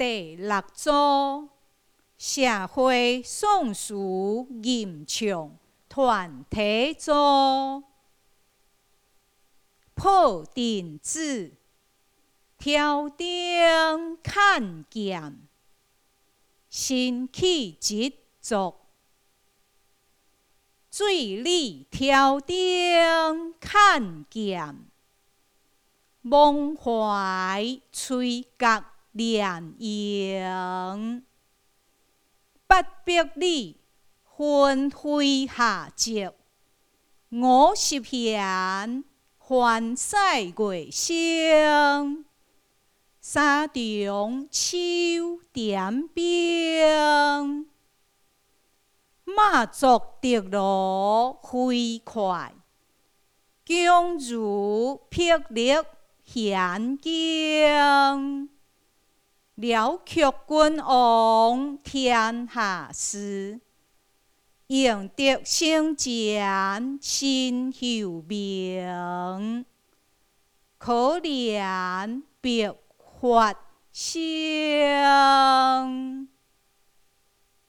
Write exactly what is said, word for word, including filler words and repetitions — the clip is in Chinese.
第六组社会宋词吟唱团体组，破阵子，挑灯看剑，辛弃疾作。水里挑灯看剑，梦怀吹角连营。八百里，纷飞下接，五十弦，欢赛月声。沙中秋点兵，马足直路飞快，强如霹雳弦惊。了却君王天下事，赢得生前身后名。可怜白发生。